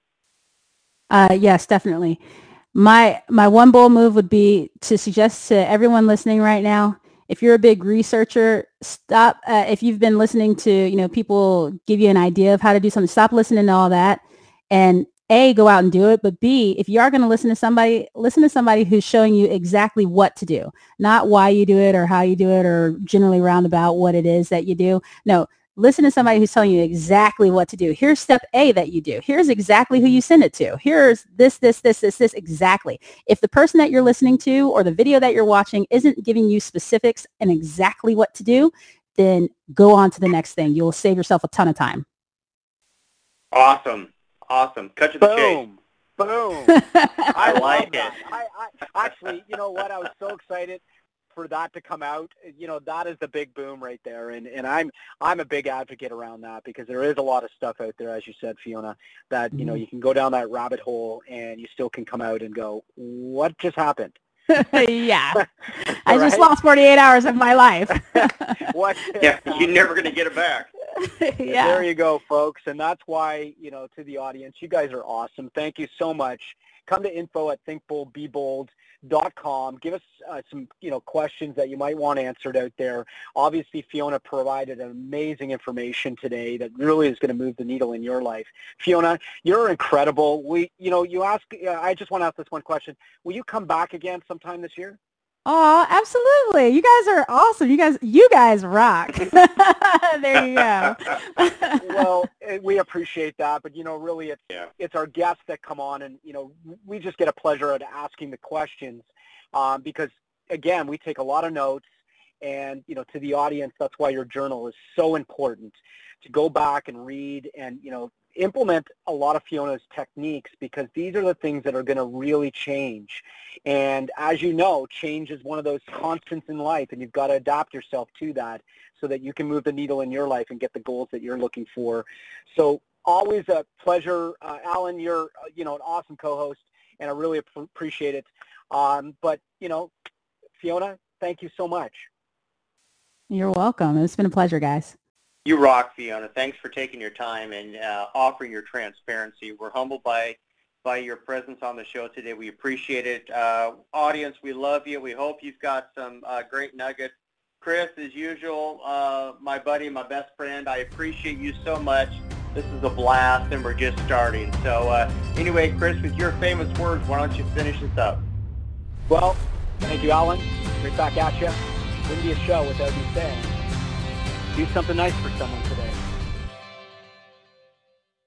Speaker 10: Uh, yes, definitely. My my one bold move would be to suggest to everyone listening right now, if you're a big researcher, stop. Uh, if you've been listening to, you know, people give you an idea of how to do something, stop listening to all that, and A, go out and do it. But B, if you are going to listen to somebody, listen to somebody who's showing you exactly what to do, not why you do it or how you do it or generally roundabout what it is that you do. No, listen to somebody who's telling you exactly what to do. Here's step A that you do. Here's exactly who you send it to. Here's this, this, this, this, this, exactly. If the person that you're listening to or the video that you're watching isn't giving you specifics and exactly what to do, then go on to the next thing. You'll save yourself a ton of time.
Speaker 9: Awesome. Awesome. Cut to the chase.
Speaker 8: Boom. Boom.
Speaker 9: I like it.
Speaker 8: I, I, actually, you know what? I was so excited for that to come out. You know, that is the big boom right there. And, and I'm I'm a big advocate around that because there is a lot of stuff out there, as you said, Fiona, that, you know, you can go down that rabbit hole and you still can come out and go, what just happened?
Speaker 10: Yeah. I right? just lost forty-eight hours of my life.
Speaker 9: What? Yeah, you're never going to get it back.
Speaker 10: Yeah.
Speaker 8: There you go, folks. And that's why, you know, to the audience, you guys are awesome. Thank you so much. Come to info at think bold be bold dot com. Give us uh, some, you know, questions that you might want answered out there. Obviously, Fiona provided amazing information today that really is going to move the needle in your life. Fiona, you're incredible. We, you know, you ask. Uh, I just want to ask this one question. Will you come back again sometime this year?
Speaker 10: Oh, absolutely. You guys are awesome. You guys, you guys rock. There you go.
Speaker 8: Well, we appreciate that, but, you know, really it's,
Speaker 9: yeah.
Speaker 8: it's our guests that come on and, you know, we just get a pleasure at asking the questions um, because, again, we take a lot of notes and, you know, to the audience, that's why your journal is so important to go back and read and, you know, implement a lot of Fiona's techniques because these are the things that are going to really change. And as you know, change is one of those constants in life, and you've got to adapt yourself to that so that you can move the needle in your life and get the goals that you're looking for. So always a pleasure. Uh, Alan, you're uh, you know an awesome co-host, and I really ap- appreciate it. Um, but, you know, Fiona, thank you so much.
Speaker 10: You're welcome. It's been a pleasure, guys.
Speaker 9: You rock, Fiona. Thanks for taking your time and uh, offering your transparency. We're humbled by by your presence on the show today. We appreciate it. Uh, audience, we love you. We hope you've got some uh, great nuggets. Chris, as usual, uh, my buddy, my best friend, I appreciate you so much. This is a blast, and we're just starting. So uh, anyway, Chris, with your famous words, why don't you finish this up?
Speaker 8: Well, thank you, Alan. Right back at you. Wouldn't be a show without you saying, do something nice for someone.